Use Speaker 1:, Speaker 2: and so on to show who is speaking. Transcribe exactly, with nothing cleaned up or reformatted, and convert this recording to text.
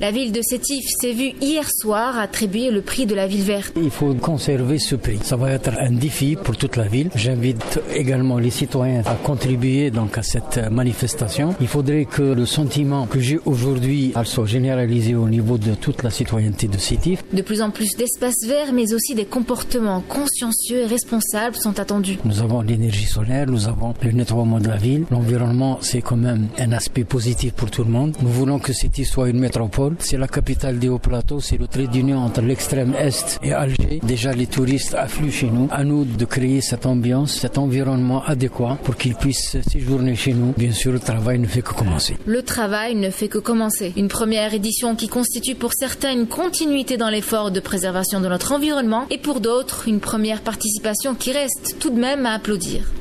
Speaker 1: La ville de Sétif s'est vue hier soir attribuer le prix de la ville verte.
Speaker 2: Il faut conserver ce prix. Ça va être un défi pour toute la ville. J'invite également les citoyens à contribuer donc à cette manifestation. Il faudrait que le sentiment que j'ai aujourd'hui soit généralisé au niveau de toute la citoyenneté de Sétif.
Speaker 1: De plus en plus d'espaces verts, mais aussi des comportements consciencieux et responsables sont attendus.
Speaker 2: Nous avons l'énergie solaire, nous avons le nettoiement de la ville. L'environnement, c'est quand même un aspect positif pour tout le monde. Nous voulons que Sétif soit une métropole. C'est la capitale des Hauts-Plateaux, c'est le trait d'union entre l'extrême est et Alger. Déjà, les touristes affluent chez nous. À nous de créer cette ambiance, cet environnement adéquat pour qu'ils puissent séjourner chez nous. Bien sûr, le travail ne fait que commencer.
Speaker 1: Le travail ne fait que commencer. Une première édition qui constitue pour certains une continuité dans l'effort de préservation de notre environnement et pour d'autres, une première participation qui reste tout de même à applaudir.